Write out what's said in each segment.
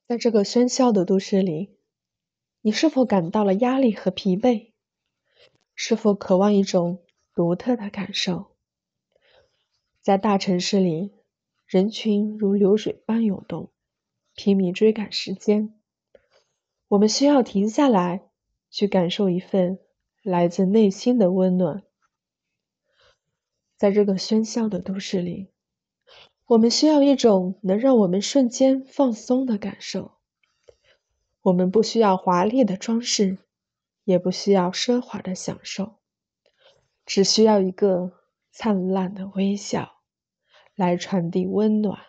在这个喧嚣的都市里，你是否感到了压力和疲惫？是否渴望一种独特的感受？在大城市里，人群如流水般涌动，拼命追赶时间。我们需要停下来，去感受一份来自内心的温暖。在这个喧嚣的都市里，我们需要一种能让我们瞬间放松的感受。我们不需要华丽的装饰，也不需要奢华的享受，只需要一个灿烂的微笑来传递温暖。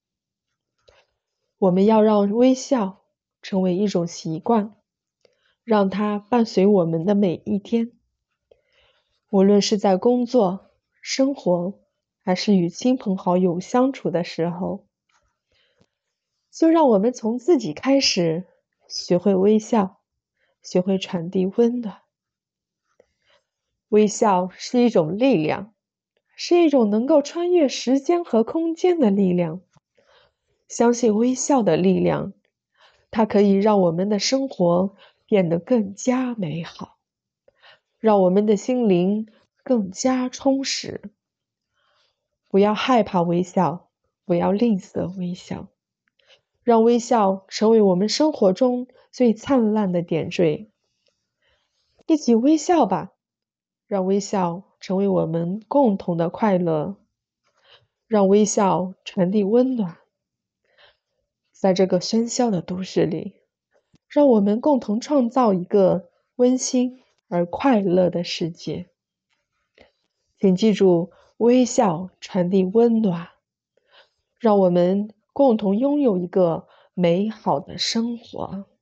我们要让微笑成为一种习惯，让它伴随我们的每一天。无论是在工作、生活，还是与亲朋好友相处的时候，就让我们从自己开始，学会微笑，学会传递温暖。微笑是一种力量，是一种能够穿越时间和空间的力量。相信微笑的力量，它可以让我们的生活变得更加美好，让我们的心灵更加充实。不要害怕微笑，不要吝啬微笑，让微笑成为我们生活中最灿烂的点缀。一起微笑吧，让微笑成为我们共同的快乐，让微笑传递温暖。在这个喧嚣的都市里，让我们共同创造一个温馨而快乐的世界。请记住，微笑传递温暖，让我们共同拥有一个美好的生活。